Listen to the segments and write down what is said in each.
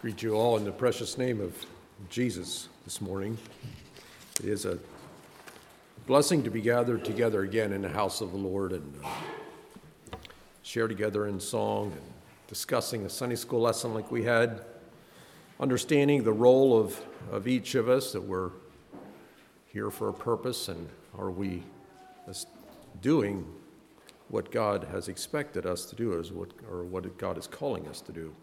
Greet you all in the precious name of Jesus this morning. It is a blessing to be gathered together again in the house of the Lord and share together in song and discussing a Sunday school lesson like we had, understanding the role of each of us, that we're here for a purpose, and are we doing what God has expected us to do, or what God is calling us to do.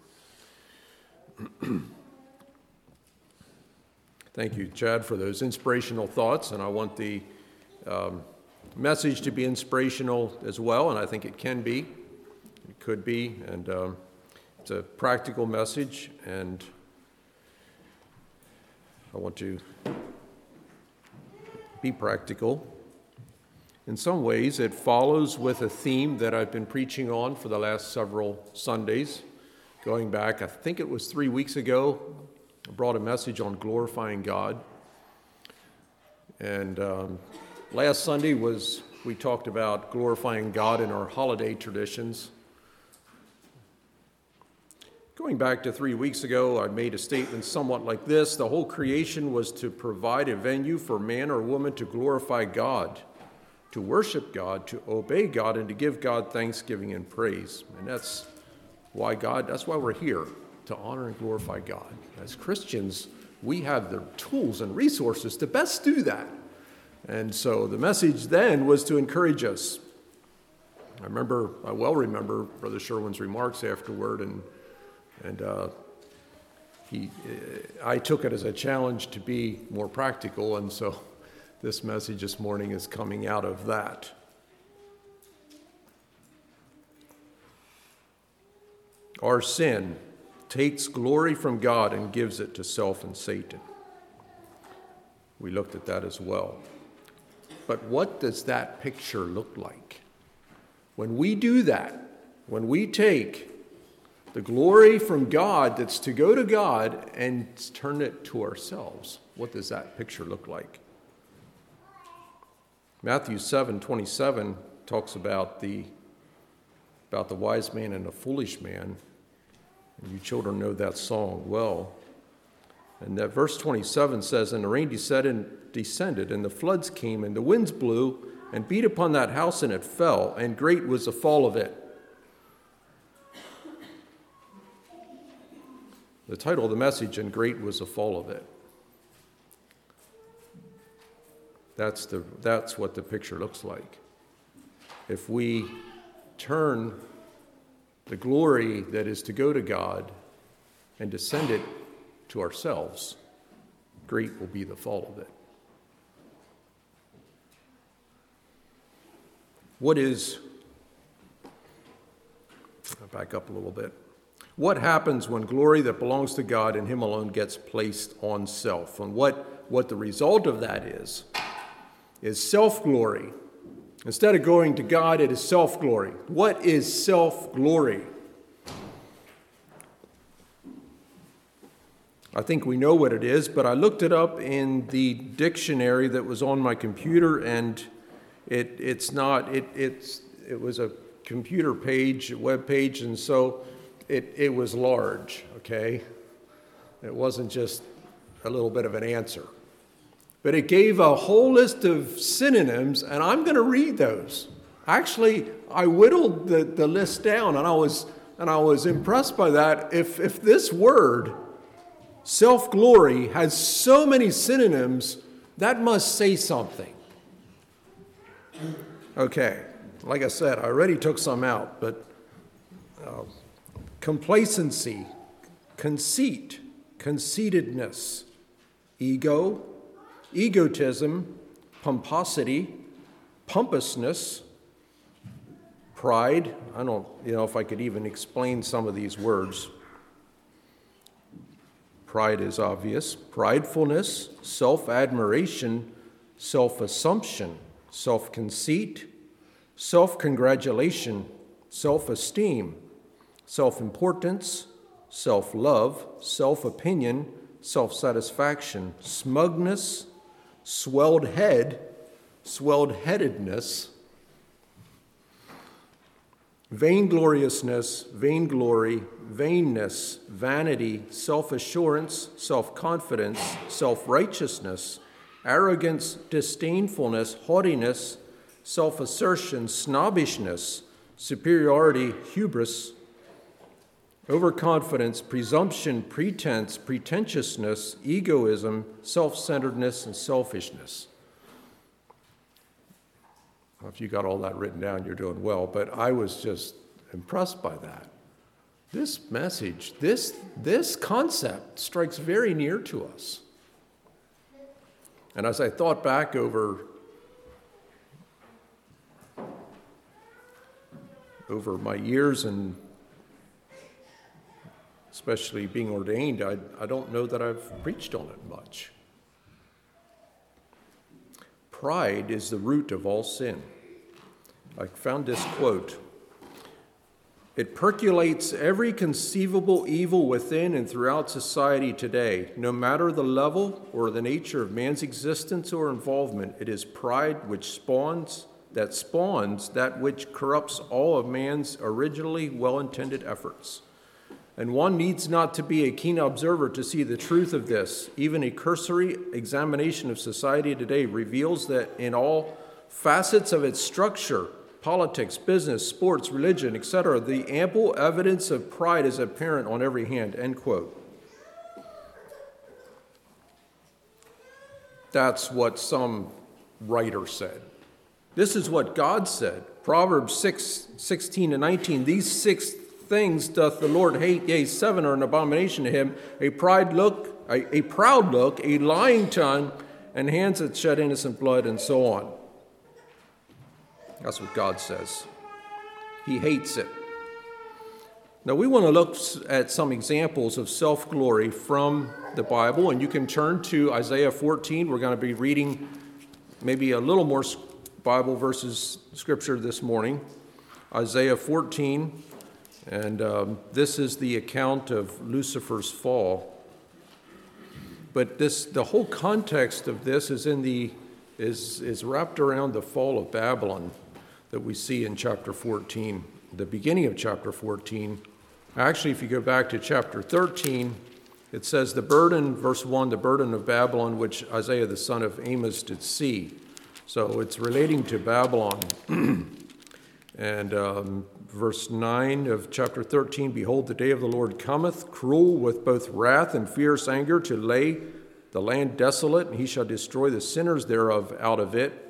Thank you, Chad, for those inspirational thoughts, and I want the message to be inspirational as well, and I think it can be, it could be, and it's a practical message, and I want to be practical. In some ways, it follows with a theme that I've been preaching on for the last several Sundays. Going back, I think it was 3 weeks ago, I brought a message on glorifying God. And last Sunday we talked about glorifying God in our holiday traditions. Going back to 3 weeks ago, I made a statement somewhat like this: the whole creation was to provide a venue for man or woman to glorify God, to worship God, to obey God, and to give God thanksgiving and praise. And that's why we're here, to honor and glorify God. As Christians, we have the tools and resources to best do that. And so the message then was to encourage us. I well remember Brother Sherwin's remarks afterward, and I took it as a challenge to be more practical, and so this message this morning is coming out of that. Our sin takes glory from God and gives it to self and Satan. We looked at that as well. But what does that picture look like? When we do that, when we take the glory from God that's to go to God and turn it to ourselves, what does that picture look like? Matthew 7:27 talks about the wise man and the foolish man. And you children know that song well. And that verse 27 says, "And the rain descended, and the floods came, and the winds blew and beat upon that house, and it fell, and great was the fall of it." The title of the message, "And great was the fall of it." That's what the picture looks like. If we turn the glory that is to go to God and to send it to ourselves, great will be the fall of it. I'll back up a little bit. What happens when glory that belongs to God and Him alone gets placed on self? And what the result of that is self-glory. Instead of going to God, it is self-glory. What is self-glory? I think we know what it is, but I looked it up in the dictionary that was on my computer, and it was a computer page, a web page, and so it was large, okay? It wasn't just a little bit of an answer. But it gave a whole list of synonyms, and I'm going to read those. Actually, I whittled the list down, and I was impressed by that. If this word, self-glory, has so many synonyms, that must say something. Okay, like I said, I already took some out, but complacency, conceit, conceitedness, ego, egotism, pomposity, pompousness, pride. I don't know if I could even explain some of these words. Pride is obvious. Pridefulness, self-admiration, self-assumption, self-conceit, self-congratulation, self-esteem, self-importance, self-love, self-opinion, self-satisfaction, smugness, swelled head, swelled-headedness, vaingloriousness, vainglory, vainness, vanity, self-assurance, self-confidence, self-righteousness, arrogance, disdainfulness, haughtiness, self-assertion, snobbishness, superiority, hubris, overconfidence, presumption, pretense, pretentiousness, egoism, self-centeredness, and selfishness. Well, if you got all that written down, you're doing well, but I was just impressed by that. This message, this concept strikes very near to us. And as I thought back over my years, and especially being ordained, I don't know that I've preached on it much. Pride is the root of all sin. I found this quote. It percolates every conceivable evil within and throughout society today. No matter the level or the nature of man's existence or involvement, it is pride which spawns that which corrupts all of man's originally well-intended efforts. And one needs not to be a keen observer to see the truth of this. Even a cursory examination of society today reveals that in all facets of its structure, politics, business, sports, religion, etc., the ample evidence of pride is apparent on every hand, end quote. That's what some writer said. This is what God said. Proverbs 6:16-19, these 6 things doth the Lord hate, yea, 7 are an abomination to him, a proud look, a lying tongue, and hands that shed innocent blood, and so on. That's what God says. He hates it. Now we want to look at some examples of self-glory from the Bible, and you can turn to Isaiah 14. We're going to be reading maybe a little more Bible verses, scripture this morning. Isaiah 14. And this is the account of Lucifer's fall. But the whole context of this is wrapped around the fall of Babylon that we see in chapter 14, the beginning of chapter 14. Actually, if you go back to chapter 13, it says the burden, verse 1, the burden of Babylon, which Isaiah the son of Amos did see. So it's relating to Babylon. And verse 9 of chapter 13, behold, the day of the Lord cometh, cruel with both wrath and fierce anger, to lay the land desolate, and he shall destroy the sinners thereof out of it.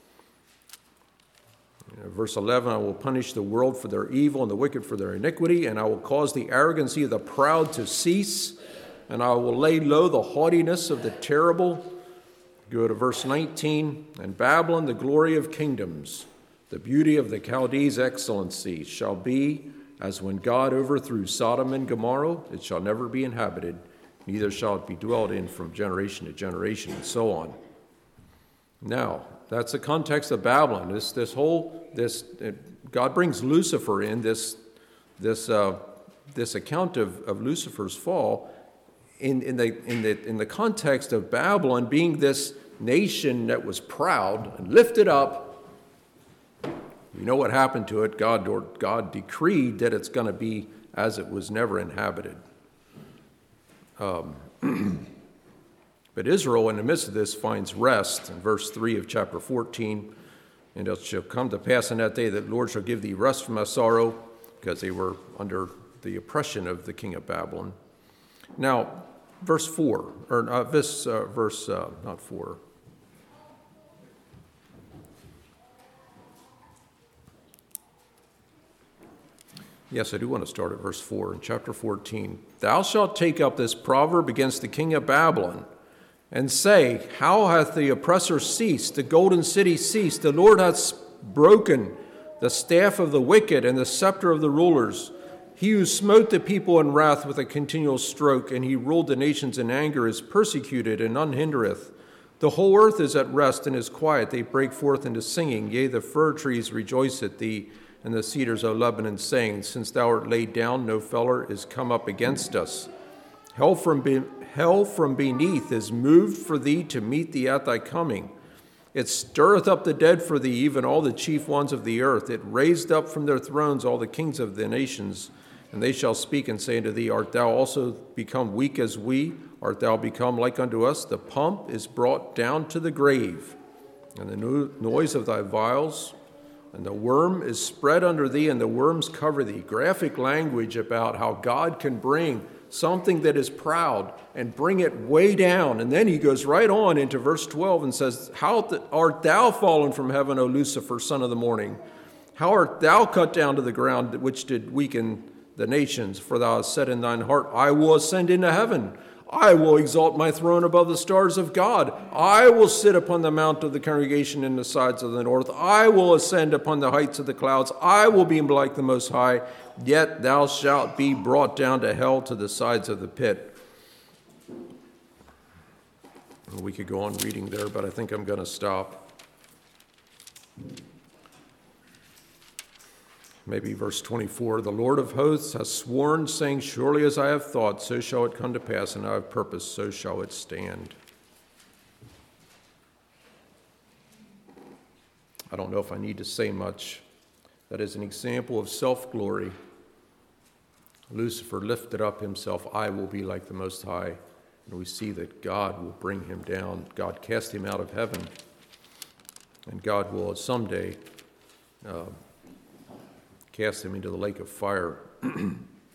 Verse 11, I will punish the world for their evil and the wicked for their iniquity, and I will cause the arrogancy of the proud to cease, and I will lay low the haughtiness of the terrible. Go to verse 19, and Babylon, the glory of kingdoms, the beauty of the Chaldees' excellency, shall be as when God overthrew Sodom and Gomorrah. It shall never be inhabited, neither shall it be dwelt in from generation to generation, and so on. Now, that's the context of Babylon. God brings Lucifer in this account of Lucifer's fall in the context of Babylon being this nation that was proud and lifted up. You know what happened to it? God decreed that it's going to be as it was never inhabited. But Israel, in the midst of this, finds rest in verse 3 of chapter 14. And it shall come to pass in that day that the Lord shall give thee rest from thy sorrow, because they were under the oppression of the king of Babylon. Now, verse 4, or not 4. Yes, I do want to start at verse 4 in chapter 14. Thou shalt take up this proverb against the king of Babylon, and say, how hath the oppressor ceased, the golden city ceased? The Lord hath broken the staff of the wicked and the scepter of the rulers. He who smote the people in wrath with a continual stroke, and he ruled the nations in anger, is persecuted and unhindereth. The whole earth is at rest and is quiet. They break forth into singing. Yea, the fir trees rejoice at thee, and the cedars of Lebanon, saying, since thou art laid down, no feller is come up against us. Hell from beneath is moved for thee to meet thee at thy coming. It stirreth up the dead for thee, even all the chief ones of the earth. It raised up from their thrones all the kings of the nations. And they shall speak and say unto thee, Art thou also become weak as we? Art thou become like unto us? The pump is brought down to the grave, and the noise of thy vials, and the worm is spread under thee, and the worms cover thee. Graphic language about how God can bring something that is proud and bring it way down. And then he goes right on into verse 12 and says, How art thou fallen from heaven, O Lucifer, son of the morning? How art thou cut down to the ground, which did weaken the nations? For thou hast said in thine heart, I will ascend into heaven. I will exalt my throne above the stars of God. I will sit upon the mount of the congregation in the sides of the north. I will ascend upon the heights of the clouds. I will be like the Most High. Yet thou shalt be brought down to hell, to the sides of the pit. We could go on reading there, but I think I'm going to stop. Maybe verse 24, the Lord of hosts has sworn, saying, Surely as I have thought, so shall it come to pass, and I have purposed, so shall it stand. I don't know if I need to say much. That is an example of self-glory. Lucifer lifted up himself, I will be like the Most High. And we see that God will bring him down. God cast him out of heaven. And God will someday cast him into the lake of fire. The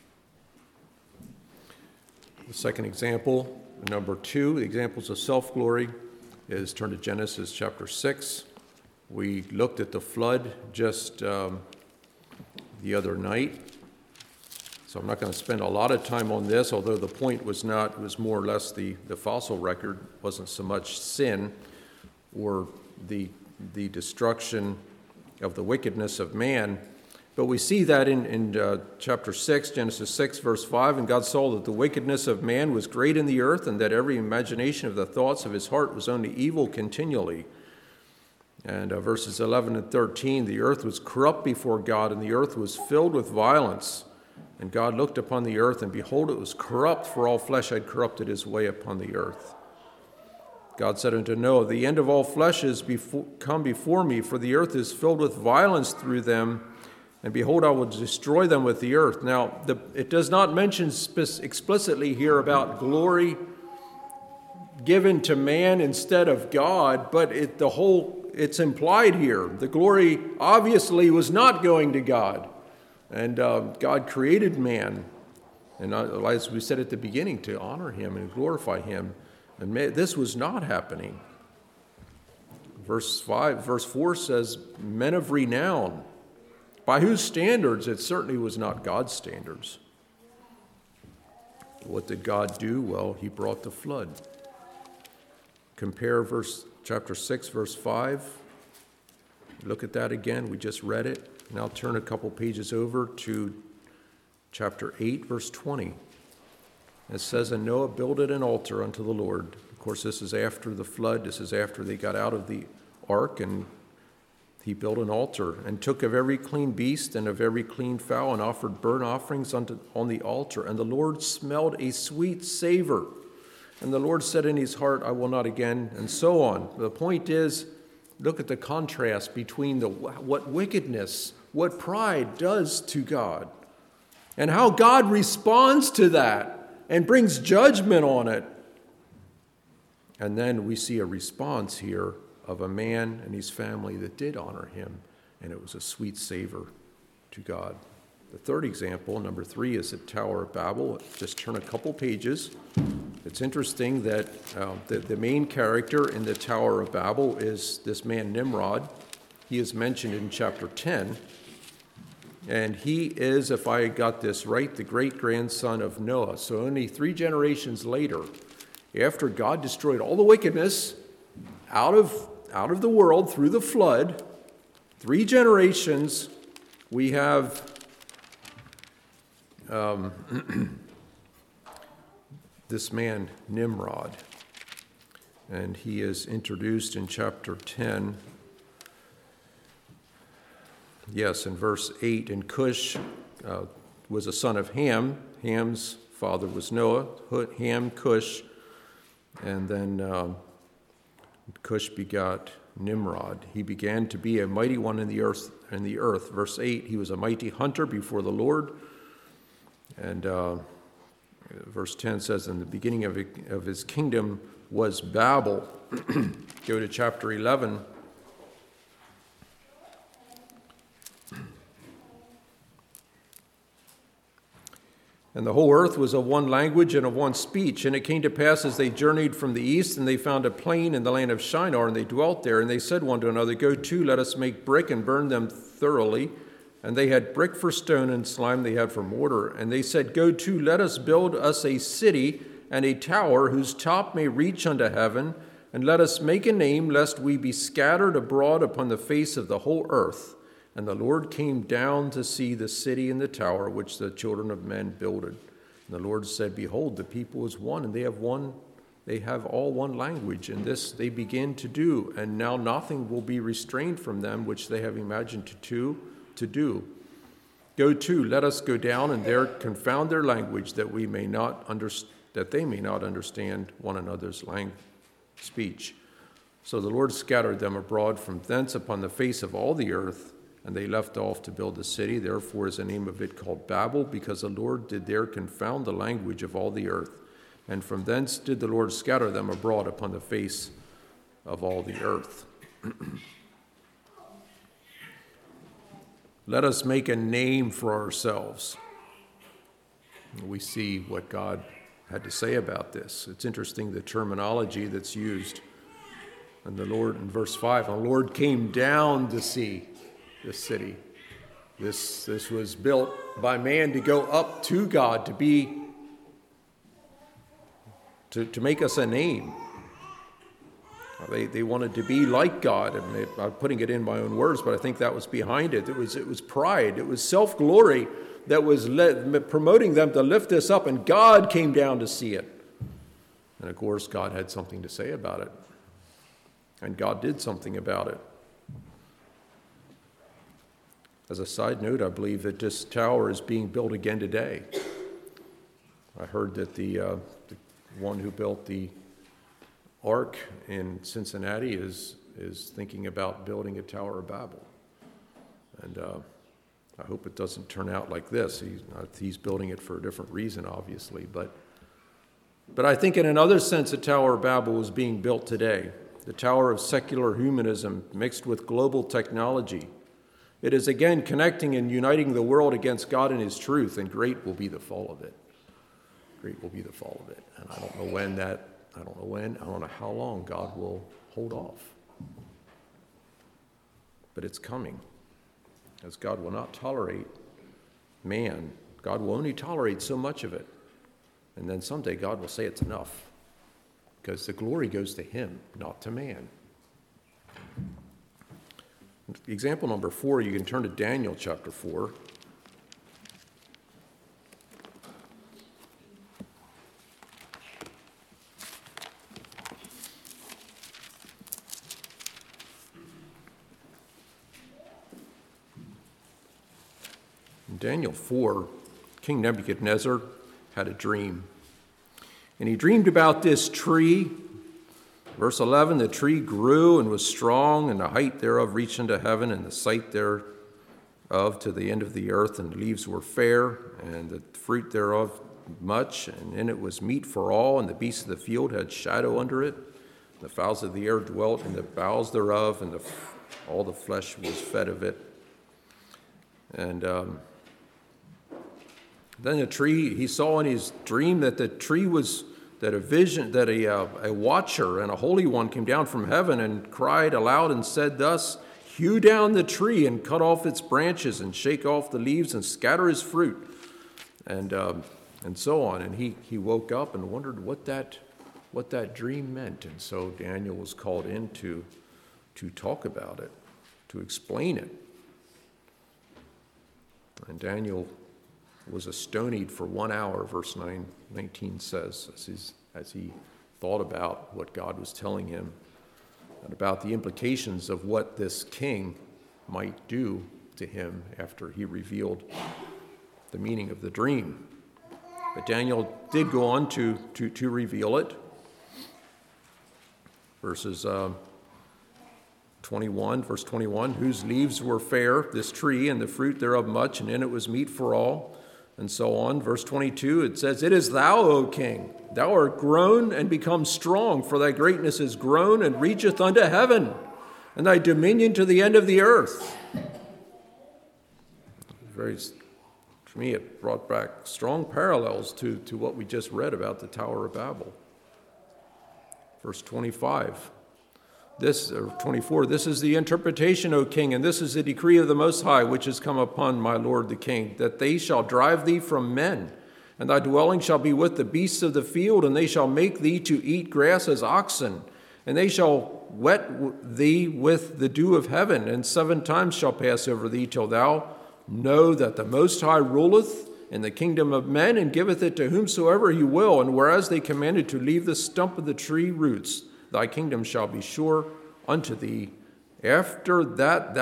second example, number 2, the examples of self-glory, is turn to Genesis chapter 6. We looked at the flood just the other night. So I'm not going to spend a lot of time on this, although the point was more or less the fossil record, wasn't so much sin or the destruction of the wickedness of man. But we see that in chapter 6, Genesis 6, verse 5, and God saw that the wickedness of man was great in the earth, and that every imagination of the thoughts of his heart was only evil continually. And verses 11 and 13, the earth was corrupt before God, and the earth was filled with violence. And God looked upon the earth, and behold, it was corrupt, for all flesh had corrupted his way upon the earth. God said unto Noah, The end of all flesh is come before me, for the earth is filled with violence through them, and behold, I will destroy them with the earth. Now, it does not mention explicitly here about glory given to man instead of God, but it's implied here. The glory obviously was not going to God. And God created man, and as we said at the beginning, to honor him and glorify him. And this was not happening. Verse 4 says, men of renown. By whose standards? It certainly was not God's standards. What did God do? Well, he brought the flood. Compare chapter 6, verse 5. Look at that again. We just read it. Now turn a couple pages over to chapter 8, verse 20. It says, And Noah builded an altar unto the Lord. Of course, this is after the flood. This is after they got out of the ark, and he built an altar, and took of every clean beast and of every clean fowl, and offered burnt offerings on the altar. And the Lord smelled a sweet savor. And the Lord said in his heart, I will not again, and so on. The point is, look at the contrast between what wickedness, what pride does to God, and how God responds to that and brings judgment on it. And then we see a response here of a man and his family that did honor him, and it was a sweet savor to God. The third example, number 3, is the Tower of Babel. Just turn a couple pages. It's interesting that the main character in the Tower of Babel is this man Nimrod. He is mentioned in chapter 10, and he is, if I got this right, the great-grandson of Noah. So only 3 generations later, after God destroyed all the wickedness out of the world through the flood, 3 generations, we have this man Nimrod, and he is introduced in chapter 10. Yes, in verse 8, and Cush was a son of Ham. Ham's father was Noah, Ham, Cush, and then Cush begot Nimrod. He began to be a mighty one in the earth. Verse 8, he was a mighty hunter before the Lord. And verse 10 says, in the beginning of his kingdom was Babel. Go to chapter 11. And the whole earth was of one language and of one speech. And it came to pass as they journeyed from the east, and they found a plain in the land of Shinar, and they dwelt there. And they said one to another, Go to, let us make brick and burn them thoroughly. And they had brick for stone, and slime they had for mortar. And they said, Go to, let us build us a city and a tower whose top may reach unto heaven. And let us make a name, lest we be scattered abroad upon the face of the whole earth. And the Lord came down to see the city and the tower which the children of men builded. And the Lord said, Behold, the people is one, and they have all one language, and this they begin to do. And now nothing will be restrained from them which they have imagined to do. Go to, let us go down and there confound their language, that they may not understand one another's speech. So the Lord scattered them abroad from thence upon the face of all the earth, and they left off to build the city. Therefore is the name of it called Babel, because the Lord did there confound the language of all the earth. And from thence did the Lord scatter them abroad upon the face of all the earth. Let us make a name for ourselves. We see what God had to say about this. It's interesting, the terminology that's used. And the Lord, in verse 5, the Lord came down to see this city. This was built by man to go up to God, to make us a name. They wanted to be like God. I'm putting it in my own words, but I think that was behind it. It was pride. It was self-glory that was promoting them to lift this up, and God came down to see it. And of course, God had something to say about it. And God did something about it. As a side note, I believe that this tower is being built again today. I heard that the one who built the Ark in Cincinnati is thinking about building a Tower of Babel. And I hope it doesn't turn out like this. He's building it for a different reason, obviously. But I think in another sense, the Tower of Babel is being built today. The tower of secular humanism mixed with global technology. It is again connecting and uniting the world against God and his truth, and great will be the fall of it. Great will be the fall of it. And I don't know when, I don't know how long God will hold off. But it's coming. As God will not tolerate man, God will only tolerate so much of it. And then someday God will say it's enough. Because the glory goes to him, not to man. Example number 4, you can turn to Daniel chapter 4. In Daniel 4, King Nebuchadnezzar had a dream. And he dreamed about this tree. Verse 11, the tree grew and was strong, and the height thereof reached unto heaven, and the sight thereof to the end of the earth, and the leaves were fair, and the fruit thereof much, and in it was meat for all, and the beasts of the field had shadow under it. The fowls of the air dwelt in the boughs thereof, and all the flesh was fed of it. And then the tree, he saw in his dream that the tree was, that a watcher and a holy one came down from heaven and cried aloud and said thus, hew down the tree and cut off its branches and shake off the leaves and scatter his fruit, and so on. And he woke up and wondered what that dream meant. And so Daniel was called in to talk about it, to explain it. And Daniel was astonied for 1 hour, verse 19 says, as he thought about what God was telling him and about the implications of what this king might do to him after he revealed the meaning of the dream. But Daniel did go on to reveal it. Verses verse 21, whose leaves were fair, this tree, and the fruit thereof much, and in it was meat for all, and so on. Verse 22, it says, it is thou, O king, thou art grown and become strong, for thy greatness is grown and reacheth unto heaven, and thy dominion to the end of the earth. For me, it brought back strong parallels to what we just read about the Tower of Babel. Verse 25, 24, this is the interpretation, O king, and this is the decree of the Most High, which is come upon my lord the king, that they shall drive thee from men, and thy dwelling shall be with the beasts of the field, and they shall make thee to eat grass as oxen, and they shall wet thee with the dew of heaven, and 7 times shall pass over thee, till thou know that the Most High ruleth in the kingdom of men, and giveth it to whomsoever he will, and whereas they commanded to leave the stump of the tree roots, thy kingdom shall be sure unto thee. After that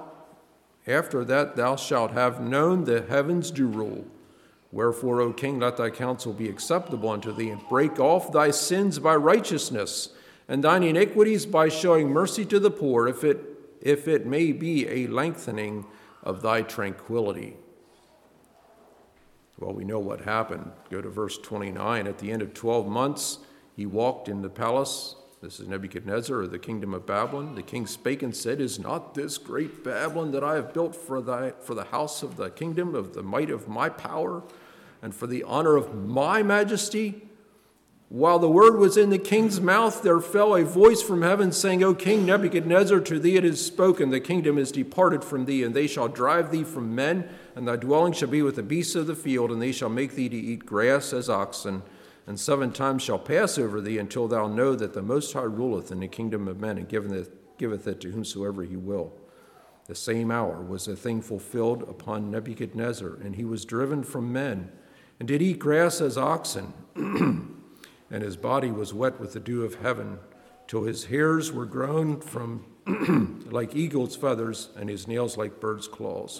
thou shalt have known the heavens do rule. Wherefore, O king, let thy counsel be acceptable unto thee, and break off thy sins by righteousness, and thine iniquities by showing mercy to the poor, if it may be a lengthening of thy tranquility. Well, we know what happened. Go to verse 29. At the end of 12 months, he walked in the palace. This is Nebuchadnezzar of the kingdom of Babylon. The king spake and said, is not this great Babylon that I have built for the house of the kingdom of the might of my power and for the honor of my majesty? While the word was in the king's mouth, there fell a voice from heaven saying, O king Nebuchadnezzar, to thee it is spoken, the kingdom is departed from thee, and they shall drive thee from men, and thy dwelling shall be with the beasts of the field, and they shall make thee to eat grass as oxen, and 7 times shall pass over thee, until thou know that the Most High ruleth in the kingdom of men, and giveth it to whomsoever he will. The same hour was the thing fulfilled upon Nebuchadnezzar, and he was driven from men, and did eat grass as oxen, and his body was wet with the dew of heaven, till his hairs were grown from like eagle's feathers, and his nails like bird's claws.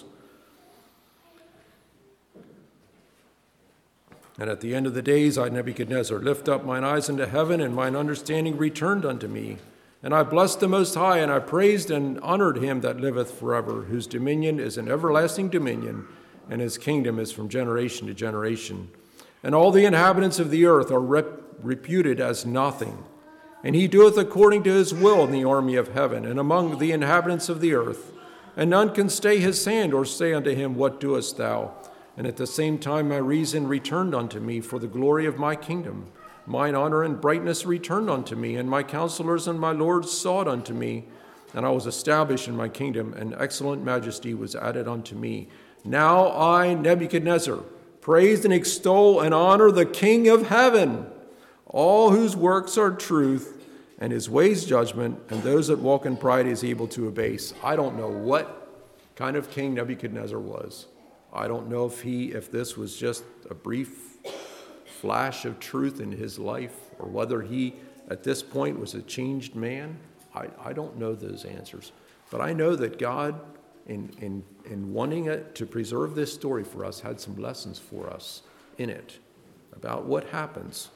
And at the end of the days, I, Nebuchadnezzar, lift up mine eyes into heaven, and mine understanding returned unto me. And I blessed the Most High, and I praised and honored him that liveth forever, whose dominion is an everlasting dominion, and his kingdom is from generation to generation. And all the inhabitants of the earth are reputed as nothing. And he doeth according to his will in the army of heaven, and among the inhabitants of the earth. And none can stay his hand, or say unto him, what doest thou? And at the same time my reason returned unto me for the glory of my kingdom. Mine honor and brightness returned unto me, and my counselors and my lords sought unto me. And I was established in my kingdom, and excellent majesty was added unto me. Now I, Nebuchadnezzar, praise and extol and honor the King of heaven, all whose works are truth, and his ways judgment, and those that walk in pride is able to abase. I don't know what kind of king Nebuchadnezzar was. I don't know if this was just a brief flash of truth in his life, or whether he, at this point, was a changed man. I don't know those answers. But I know that God, in wanting it to preserve this story for us, had some lessons for us in it about what happens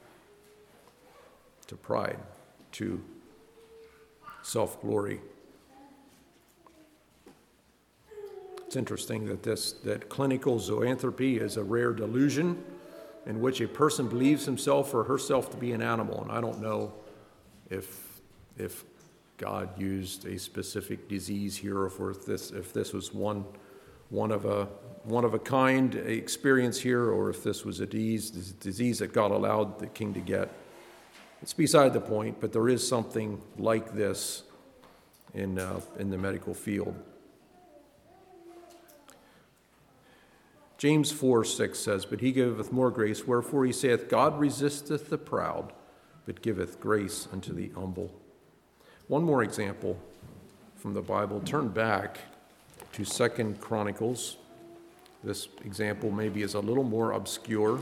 to pride, to self-glory. It's interesting that clinical zoanthropy is a rare delusion in which a person believes himself or herself to be an animal. And I don't know if God used a specific disease here, or if this was one of a kind experience here, or if this was a disease that God allowed the king to get. It's beside the point, but there is something like this in the medical field. James 4:6 says, but he giveth more grace, wherefore he saith, God resisteth the proud, but giveth grace unto the humble. One more example from the Bible. Turn back to 2 Chronicles. This example maybe is a little more obscure.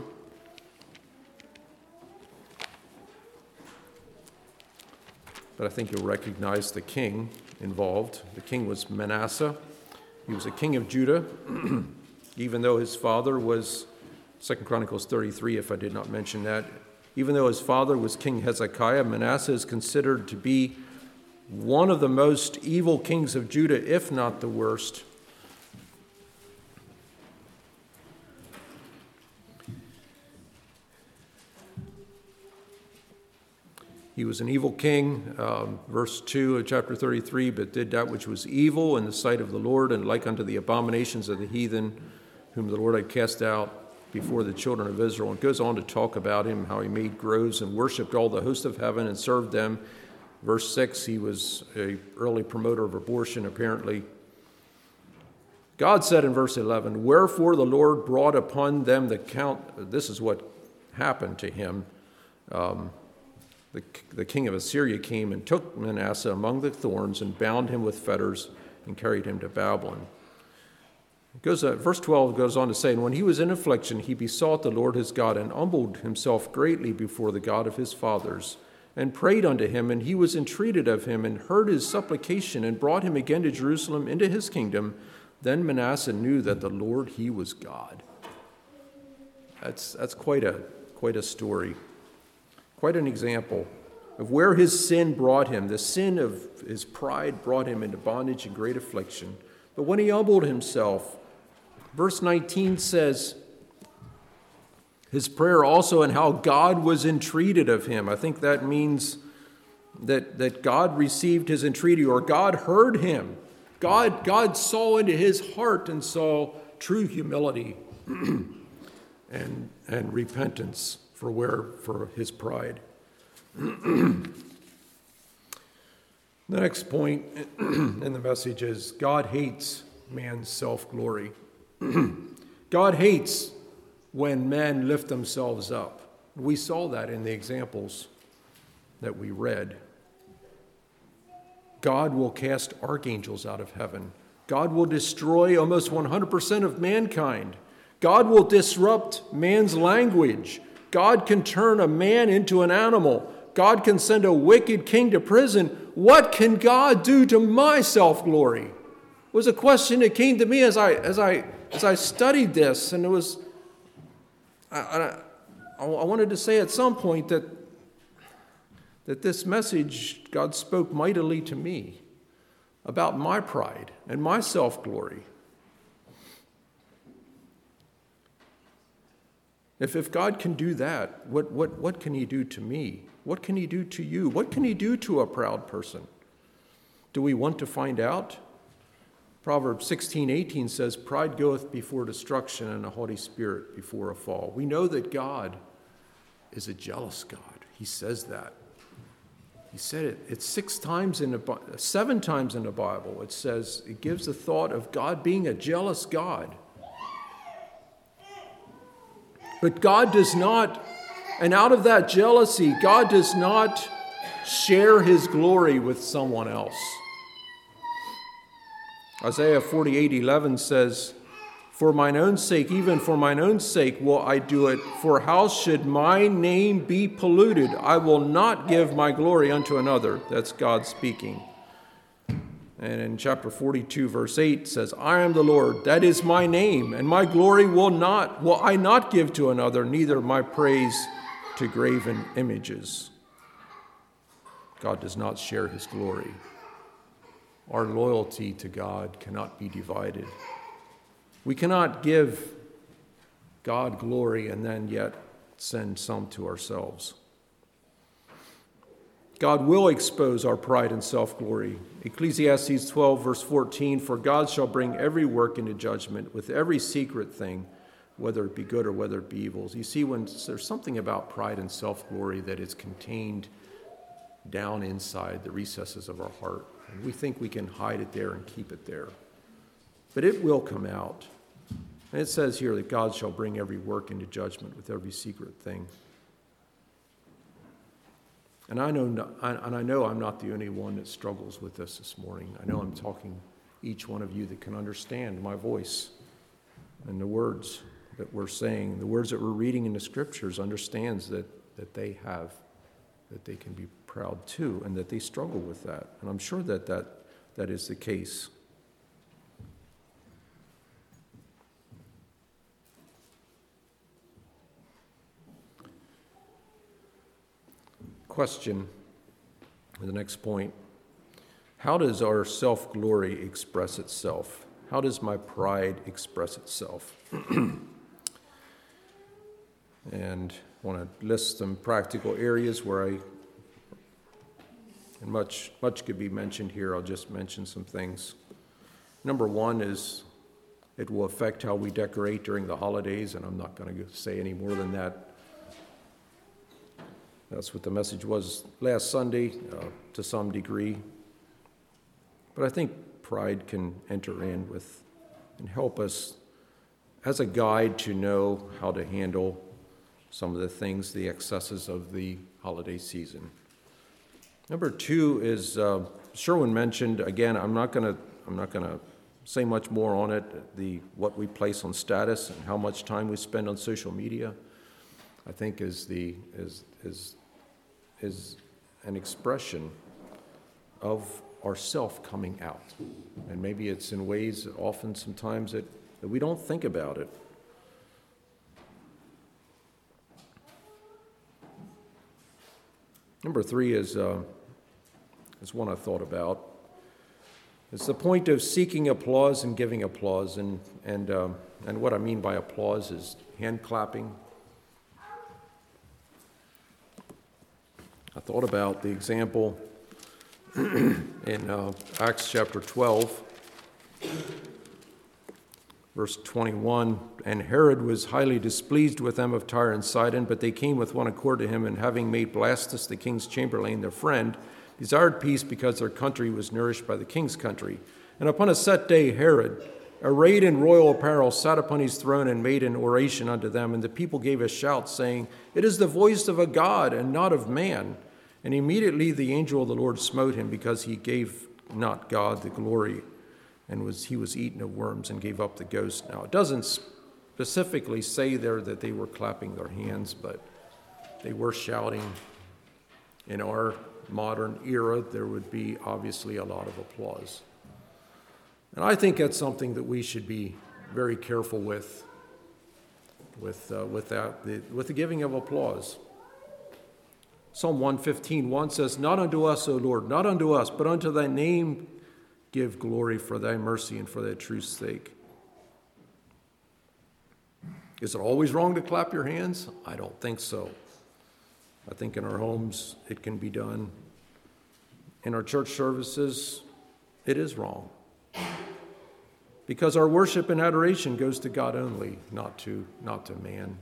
But I think you'll recognize the king involved. The king was Manasseh. He was a king of Judah. Even though his father was, 2 Chronicles 33, if I did not mention that, even though his father was King Hezekiah, Manasseh is considered to be one of the most evil kings of Judah, if not the worst. He was an evil king, verse 2 of chapter 33, but did that which was evil in the sight of the Lord, and like unto the abominations of the heathen, whom the Lord had cast out before the children of Israel. And goes on to talk about him, how he made groves and worshipped all the host of heaven and served them. Verse 6, he was an early promoter of abortion, apparently. God said in verse 11, wherefore the Lord brought upon them the count. This is what happened to him. The king of Assyria came and took Manasseh among the thorns and bound him with fetters and carried him to Babylon. Verse 12 goes on to say, and when he was in affliction, he besought the Lord his God and humbled himself greatly before the God of his fathers and prayed unto him, and he was entreated of him and heard his supplication and brought him again to Jerusalem into his kingdom. Then Manasseh knew that the Lord, he was God. That's quite a story. Quite an example of where his sin brought him. The sin of his pride brought him into bondage and great affliction. But when he humbled himself, verse 19 says, his prayer also and how God was entreated of him. I think that means that God received his entreaty, or God heard him. God saw into his heart and saw true humility and repentance for his pride. The next point in the message is God hates man's self-glory. God hates when men lift themselves up. We saw that in the examples that we read. God will cast archangels out of heaven. God will destroy almost 100% of mankind. God will disrupt man's language. God can turn a man into an animal. God can send a wicked king to prison. What can God do to my self-glory? Was a question that came to me as I studied this, and it was I wanted to say at some point that this message God spoke mightily to me about my pride and my self-glory. If God can do that, what can he do to me? What can he do to you? What can he do to a proud person? Do we want to find out? Proverbs 16:18 says, pride goeth before destruction and a haughty spirit before a fall. We know that God is a jealous God. He says that. He said it. It's 7 times in the Bible. It says, it gives the thought of God being a jealous God. But God does not, and out of that jealousy, God does not share his glory with someone else. Isaiah 48:11 says, for mine own sake, even for mine own sake will I do it, for how should my name be polluted? I will not give my glory unto another. That's God speaking. And in chapter 42, verse 8 says, I am the Lord, that is my name, and my glory will I not give to another, neither my praise to graven images. God does not share his glory. Our loyalty to God cannot be divided. We cannot give God glory and then yet send some to ourselves. God will expose our pride and self-glory. Ecclesiastes 12, verse 14, for God shall bring every work into judgment with every secret thing, whether it be good or whether it be evil. You see, when there's something about pride and self-glory that is contained down inside the recesses of our heart, and we think we can hide it there and keep it there. But it will come out. And it says here that God shall bring every work into judgment with every secret thing. And I know I'm not the only one that struggles with this morning. I know I'm talking each one of you that can understand my voice and the words that we're saying, the words that we're reading in the scriptures, understands that they can be proud too, and that they struggle with that. And I'm sure that is the case. Question, the next point. How does our self-glory express itself? How does my pride express itself? And I want to list some practical areas where and much could be mentioned here. I'll just mention some things. Number one is it will affect how we decorate during the holidays, and I'm not going to say any more than that. That's what the message was last Sunday to some degree. But I think pride can enter in with and help us as a guide to know how to handle some of the things, the excesses of the holiday season. Number two is Sherwin mentioned, again, I'm not going to say much more on it, what we place on status and how much time we spend on social media, I think is an expression of our self coming out. And maybe it's in ways often sometimes that we don't think about it. Number three is one I thought about. It's the point of seeking applause and giving applause, and what I mean by applause is hand clapping. I thought about the example in Acts chapter 12, verse 21, and Herod was highly displeased with them of Tyre and Sidon, but they came with one accord to him, and having made Blastus the king's chamberlain their friend, desired peace because their country was nourished by the king's country. And upon a set day Herod, arrayed in royal apparel, sat upon his throne and made an oration unto them, and the people gave a shout, saying, It is the voice of a God and not of man. And immediately the angel of the Lord smote him, because he gave not God the glory, and he was eaten of worms and gave up the ghost. Now, it doesn't specifically say there that they were clapping their hands, but they were shouting. In our modern era, there would be obviously a lot of applause. And I think that's something that we should be very careful with the giving of applause. Psalm 115:1 says, Not unto us, O Lord, not unto us, but unto thy name give glory for thy mercy and for thy truth's sake. Is it always wrong to clap your hands? I don't think so. I think in our homes it can be done. In our church services, it is wrong. Because our worship and adoration goes to God only, not to man.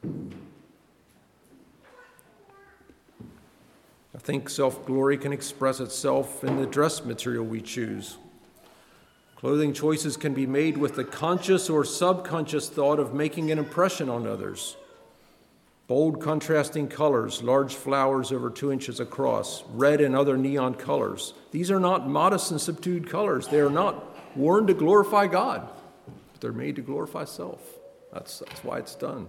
I think self-glory can express itself in the dress material we choose. Clothing choices can be made with the conscious or subconscious thought of making an impression on others. Bold contrasting colors, large flowers over 2 inches across, red and other neon colors. These are not modest and subdued colors. They are not worn to glorify God, but they're made to glorify self. That's why it's done.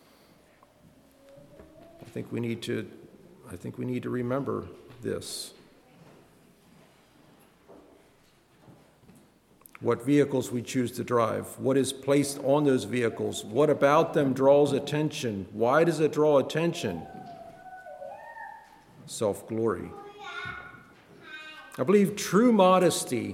I think we need to remember this. What vehicles we choose to drive, what is placed on those vehicles, what about them draws attention, why does it draw attention? Self-glory. I believe true modesty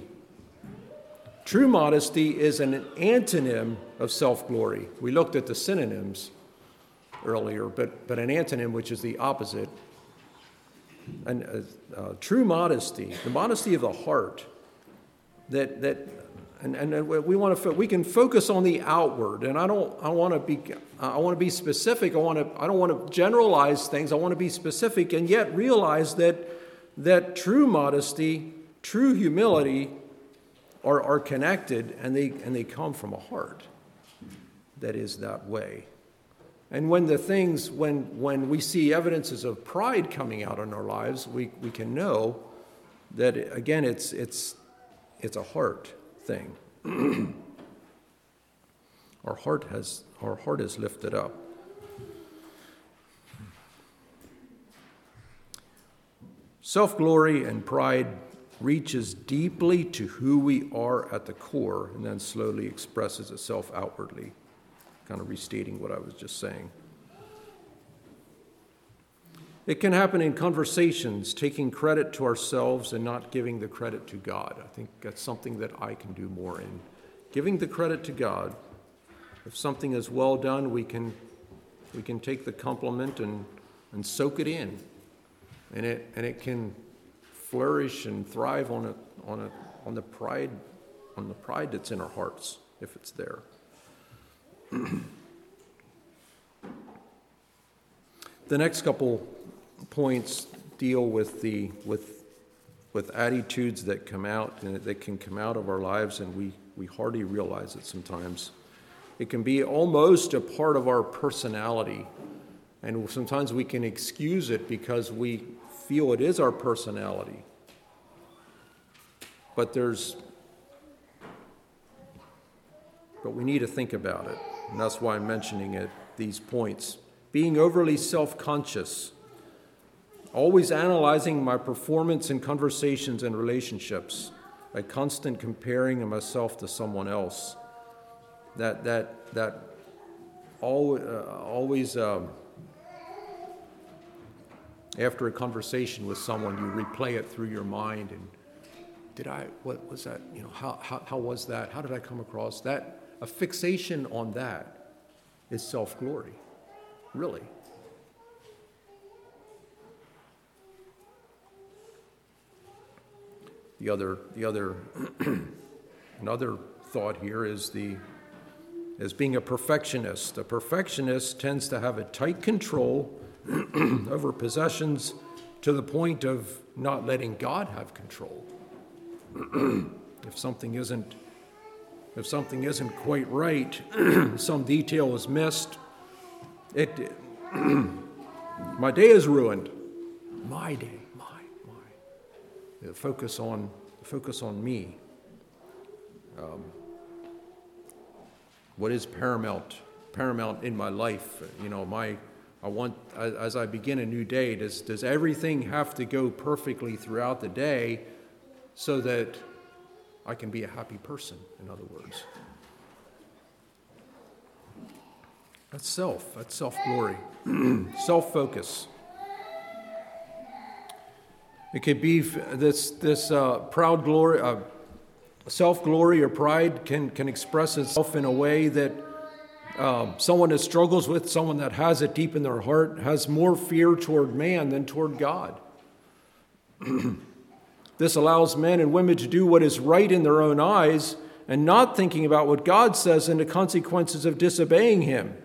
is an antonym of self-glory. We looked at the synonyms earlier, but an antonym, which is the opposite. And true modesty, the modesty of the heart, we can focus on the outward, and I want to be specific. I don't want to generalize things. I want to be specific, and yet realize that true modesty, true humility, are connected, and they come from a heart that is that way. And when we see evidences of pride coming out in our lives, we can know that, again, it's a heart thing. Our heart is lifted up. Self-glory and pride reaches deeply to who we are at the core, and then slowly expresses itself outwardly. Kind of restating what I was just saying. It can happen in conversations, taking credit to ourselves and not giving the credit to God. I think that's something that I can do more in. Giving the credit to God. If something is well done, we can take the compliment and soak it in. And it can flourish and thrive on the pride that's in our hearts, if it's there. The next couple points deal with attitudes that come out and that can come out of our lives, and we hardly realize it sometimes. It can be almost a part of our personality, and sometimes we can excuse it because we feel it is our personality. But we need to think about it, and that's why I'm mentioning it, these points. Being overly self-conscious, always analyzing my performance in conversations and relationships, a constant comparing of myself to someone else. That always after a conversation with someone, you replay it through your mind and what was that? How was that? How did I come across that? A fixation on that is self-glory, really. Another thought here is being a perfectionist. A perfectionist tends to have a tight control over possessions to the point of not letting God have control. If something isn't quite right, some detail is missed, my day is ruined. My day, my. Focus on me. What is paramount in my life? As I begin a new day, does everything have to go perfectly throughout the day so that I can be a happy person, in other words? That's self-glory, self-focus. It could be this proud glory, self-glory or pride can express itself in a way that someone that struggles with, someone that has it deep in their heart, has more fear toward man than toward God. This allows men and women to do what is right in their own eyes and not thinking about what God says and the consequences of disobeying Him.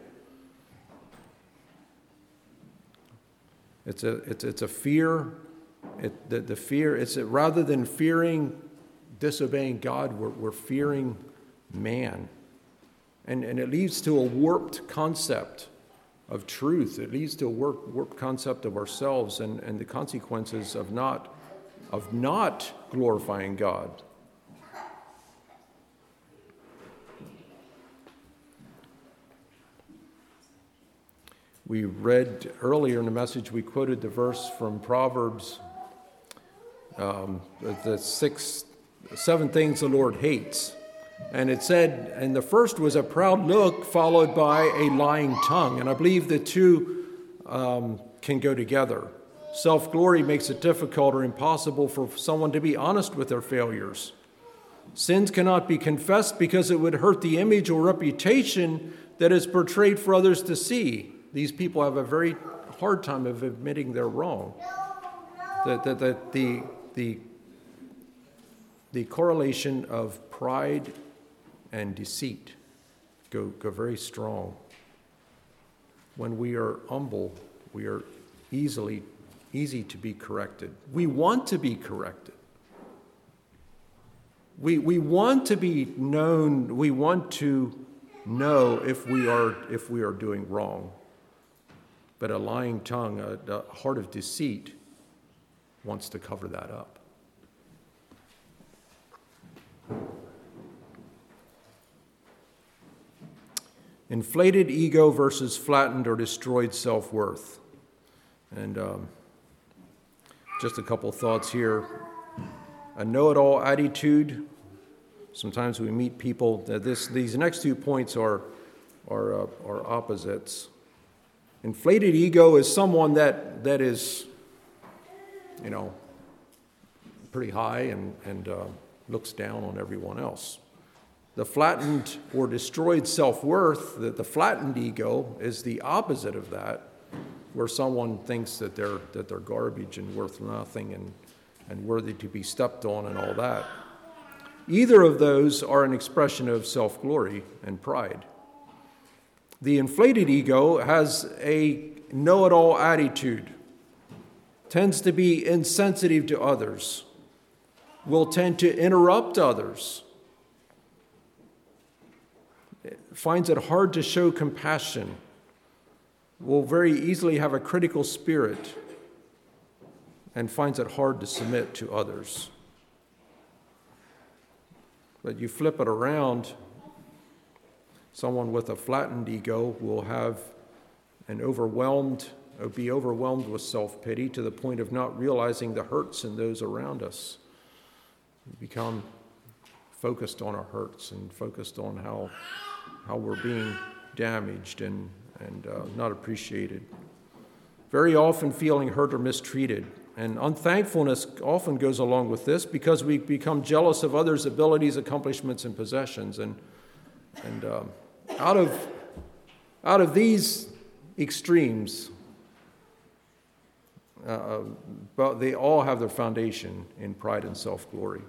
It's a fear. The fear. It's rather than fearing disobeying God, we're fearing man. And it leads to a warped concept of truth. It leads to a warped concept of ourselves and the consequences of not glorifying God. We read earlier in the message, we quoted the verse from Proverbs, the 7 things the Lord hates. And it said, and the first was a proud look followed by a lying tongue. And I believe the two can go together. Self-glory makes it difficult or impossible for someone to be honest with their failures. Sins cannot be confessed because it would hurt the image or reputation that is portrayed for others to see. These people have a very hard time of admitting they're wrong. The correlation of pride and deceit go very strong. When we are humble, we are easy to be corrected. We want to be corrected. We want to be known. We want to know if we are doing wrong. But a lying tongue, a heart of deceit, wants to cover that up. Inflated ego versus flattened or destroyed self-worth. And just a couple thoughts here. A know-it-all attitude. Sometimes we meet people that these next 2 points are opposites. Inflated ego is someone that is, pretty high and looks down on everyone else. The flattened or destroyed self-worth, the flattened ego, is the opposite of that, where someone thinks that they're garbage and worth nothing and worthy to be stepped on and all that. Either of those are an expression of self-glory and pride. The inflated ego has a know-it-all attitude, tends to be insensitive to others, will tend to interrupt others, finds it hard to show compassion, will very easily have a critical spirit, and finds it hard to submit to others. But you flip it around, someone with a flattened ego will be overwhelmed with self-pity to the point of not realizing the hurts in those around us. We become focused on our hurts and focused on how we're being damaged and not appreciated. Very often feeling hurt or mistreated. And unthankfulness often goes along with this because we become jealous of others' abilities, accomplishments, and possessions. And out of these extremes, but they all have their foundation in pride and self-glory.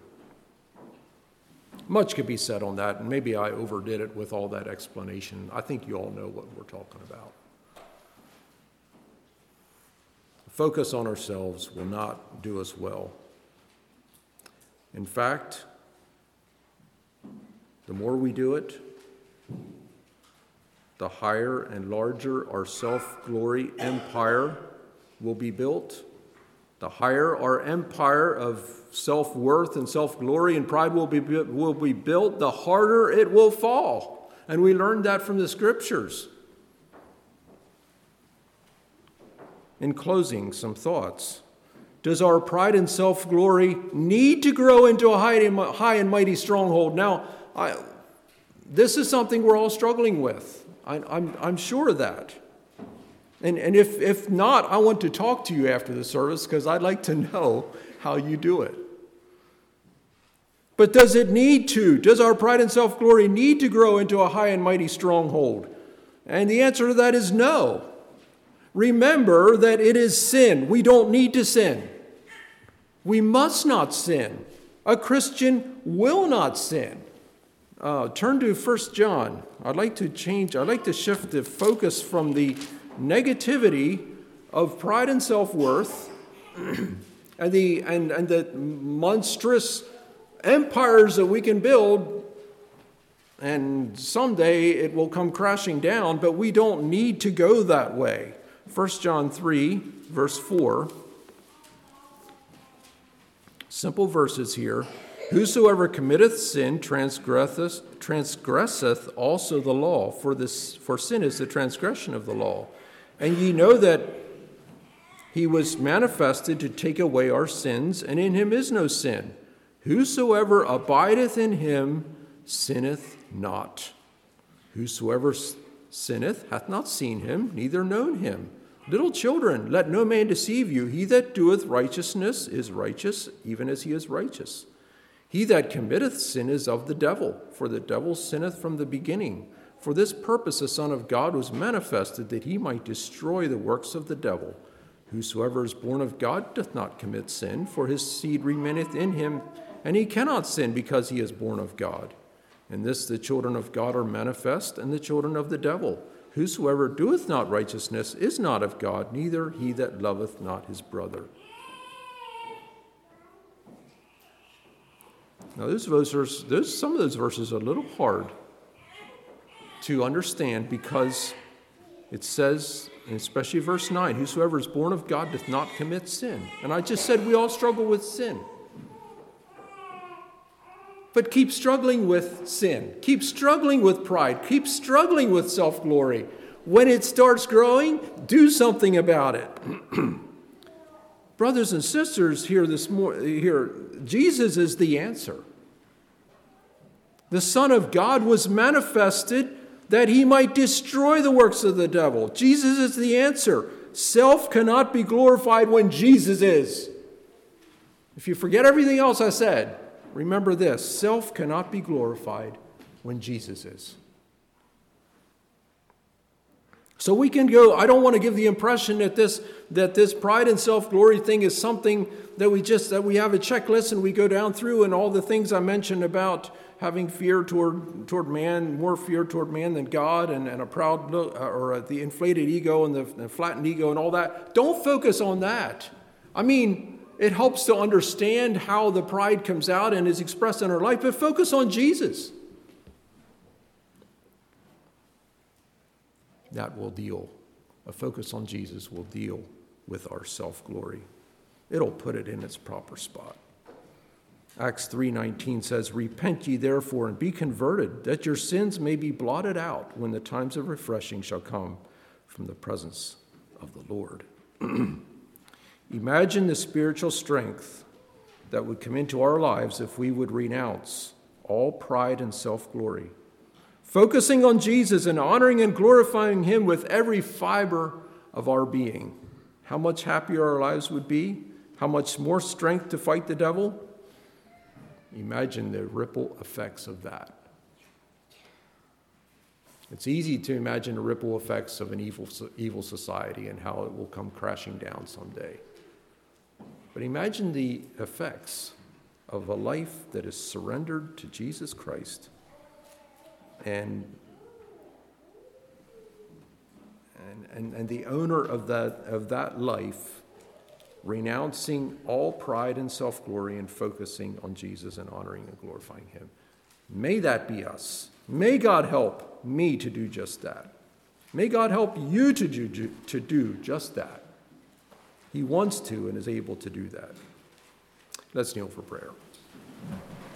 Much could be said on that, and maybe I overdid it with all that explanation. I think you all know what we're talking about. Focus on ourselves will not do us well. In fact, the more we do it, the higher and larger our self-glory empire will be built. The higher our empire of self-worth and self-glory and pride will be built, the harder it will fall. And we learned that from the scriptures. In closing, some thoughts. Does our pride and self-glory need to grow into a high and mighty stronghold? Now, this is something we're all struggling with. I'm sure of that. And if not, I want to talk to you after the service because I'd like to know how you do it. But does it need to? Does our pride and self-glory need to grow into a high and mighty stronghold? And the answer to that is no. Remember that it is sin. We don't need to sin. We must not sin. A Christian will not sin. Turn to 1 John. I'd like to shift the focus from the negativity of pride and self-worth and the monstrous empires that we can build, and someday it will come crashing down, but we don't need to go that way. 1 John 3, verse 4. Simple verses here. Whosoever committeth sin transgresseth also the law, for sin is the transgression of the law. And ye know that he was manifested to take away our sins, and in him is no sin. Whosoever abideth in him sinneth not. Whosoever sinneth hath not seen him, neither known him. Little children, let no man deceive you. He that doeth righteousness is righteous, even as he is righteous. He that committeth sin is of the devil, for the devil sinneth from the beginning. For this purpose the Son of God was manifested, that he might destroy the works of the devil. Whosoever is born of God doth not commit sin, for his seed remaineth in him, and he cannot sin because he is born of God. In this the children of God are manifest, and the children of the devil. Whosoever doeth not righteousness is not of God, neither he that loveth not his brother. Now some of those verses are a little hard to understand because it says, and especially verse 9, whosoever is born of God doth not commit sin. And I just said we all struggle with sin. But keep struggling with sin. Keep struggling with pride. Keep struggling with self-glory. When it starts growing, do something about it. Brothers and sisters, here Jesus is the answer. The Son of God was manifested that he might destroy the works of the devil. Jesus is the answer. Self cannot be glorified when Jesus is. If you forget everything else I said, remember this: self cannot be glorified when Jesus is. So we can go, I don't want to give the impression that this pride and self-glory thing is something that we have a checklist and we go down through, and all the things I mentioned about having fear toward man, more fear toward man than God, and a proud look, or the inflated ego and the flattened ego and all that. Don't focus on that. I mean, it helps to understand how the pride comes out and is expressed in our life, but focus on Jesus. That will deal. A focus on Jesus will deal with our self-glory. It'll put it in its proper spot. Acts 3:19 says, "Repent ye therefore and be converted, that your sins may be blotted out when the times of refreshing shall come from the presence of the Lord." Imagine the spiritual strength that would come into our lives if we would renounce all pride and self-glory, focusing on Jesus and honoring and glorifying him with every fiber of our being. How much happier our lives would be, how much more strength to fight the devil. Imagine the ripple effects of that. It's easy to imagine the ripple effects of an evil society and how it will come crashing down someday. But imagine the effects of a life that is surrendered to Jesus Christ and the owner of that life renouncing all pride and self-glory and focusing on Jesus and honoring and glorifying him. May that be us. May God help me to do just that. May God help you to do just that. He wants to and is able to do that. Let's kneel for prayer.